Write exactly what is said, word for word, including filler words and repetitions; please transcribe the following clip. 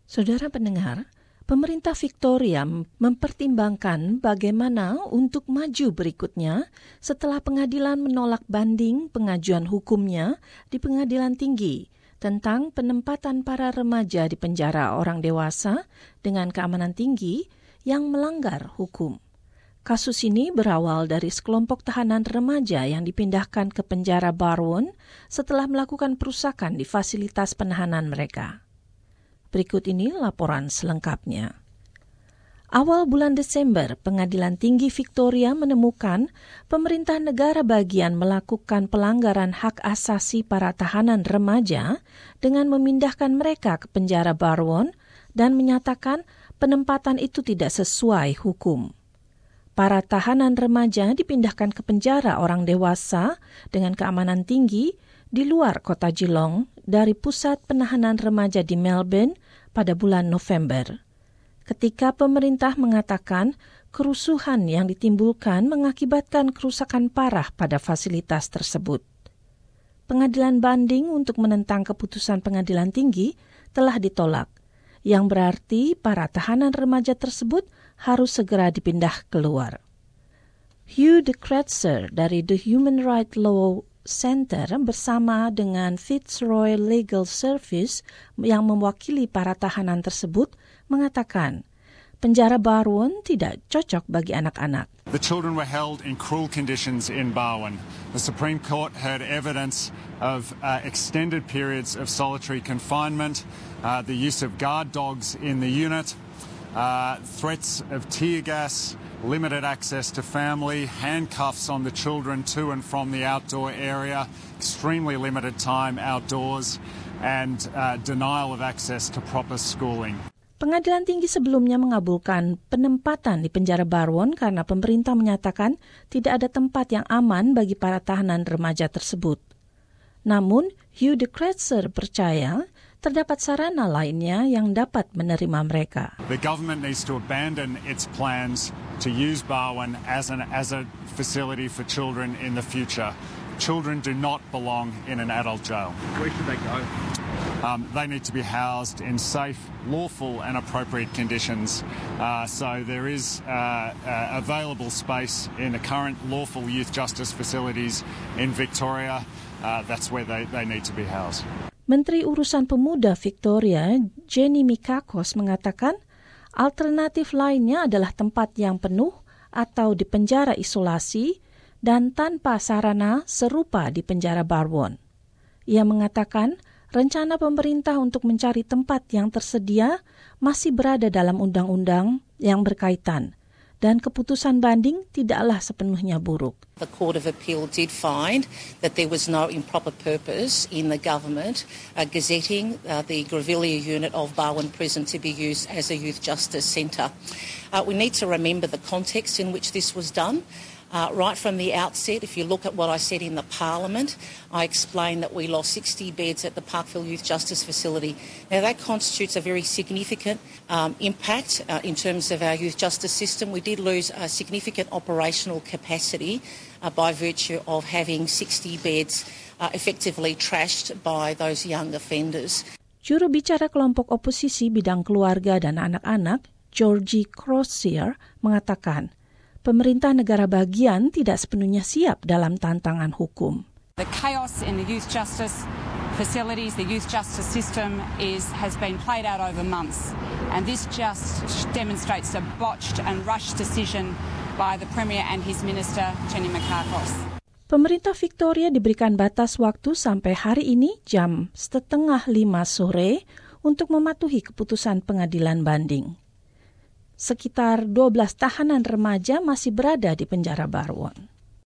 Saudara pendengar, pemerintah Victoria mempertimbangkan bagaimana untuk maju berikutnya setelah pengadilan menolak banding pengajuan hukumnya di pengadilan tinggi tentang penempatan para remaja di penjara orang dewasa dengan keamanan tinggi yang melanggar hukum. Kasus ini berawal dari sekelompok tahanan remaja yang dipindahkan ke penjara Barwon setelah melakukan perusakan di fasilitas penahanan mereka. Berikut ini laporan selengkapnya. Awal bulan Desember, Pengadilan Tinggi Victoria menemukan pemerintah negara bagian melakukan pelanggaran hak asasi para tahanan remaja dengan memindahkan mereka ke penjara Barwon dan menyatakan penempatan itu tidak sesuai hukum. Para tahanan remaja dipindahkan ke penjara orang dewasa dengan keamanan tinggi di luar kota Geelong dari pusat penahanan remaja di Melbourne pada bulan November. Ketika pemerintah mengatakan kerusuhan yang ditimbulkan mengakibatkan kerusakan parah pada fasilitas tersebut. Pengadilan banding untuk menentang keputusan pengadilan tinggi telah ditolak, yang berarti para tahanan remaja tersebut harus segera dipindah keluar. Hugh de Kretser dari The Human Rights Law Center bersama dengan Fitzroy Legal Service yang mewakili para tahanan tersebut mengatakan penjara Barwon tidak cocok bagi anak-anak. The children were held in cruel conditions in Barwon. The Supreme Court heard evidence of uh, extended periods of solitary confinement, uh, the use of guard dogs in the unit, uh, threats of tear gas, limited access to family, handcuffs on the children to and from the outdoor area, extremely limited time outdoors, and uh, denial of access to proper schooling. Pengadilan tinggi sebelumnya mengabulkan penempatan di penjara Barwon karena pemerintah menyatakan tidak ada tempat yang aman bagi para tahanan remaja tersebut. Namun, Hugh de Kretser percaya terdapat sarana lainnya yang dapat menerima mereka. The government needs to abandon its plans to use Barwon as an as a facility for children in the future. Children do not belong in an adult jail. Where should they go? Um, they need to be housed in safe, lawful and appropriate conditions. Uh, so there is uh, uh, available space in the current lawful youth justice facilities in Victoria. Uh, that's where they, they need to be housed. Menteri Urusan Pemuda Victoria, Jenny Mikakos, mengatakan alternatif lainnya adalah tempat yang penuh atau di penjara isolasi dan tanpa sarana serupa di penjara Barwon. Ia mengatakan rencana pemerintah untuk mencari tempat yang tersedia masih berada dalam undang-undang yang berkaitan dan keputusan banding tidaklah sepenuhnya buruk. The Court of Appeal did find that there was no improper purpose in the government uh, gazetting uh, the Grevillea unit of Barwon Prison to be used as a youth justice centre. Uh, we need to remember the context in which this was done. Uh, right from the outset, if you look at what I said in the Parliament, I explained that we lost sixty beds at the Parkville Youth Justice Facility. Now, that constitutes a very significant um, impact uh, in terms of our youth justice system. We did lose a significant operational capacity uh, by virtue of having sixty beds uh, effectively trashed by those young offenders. Juru bicara kelompok oposisi bidang keluarga dan anak-anak, Georgie Crozier, mengatakan pemerintah negara bagian tidak sepenuhnya siap dalam tantangan hukum. The chaos in the youth justice facilities, the youth justice system is has been played out over months, and this just demonstrates a botched and rushed decision by the Premier and his Minister, Jenny Mikakos. Pemerintah Victoria diberikan batas waktu sampai hari ini jam setengah lima sore untuk mematuhi keputusan pengadilan banding. Sekitar dua belas tahanan remaja masih berada di penjara Barwon.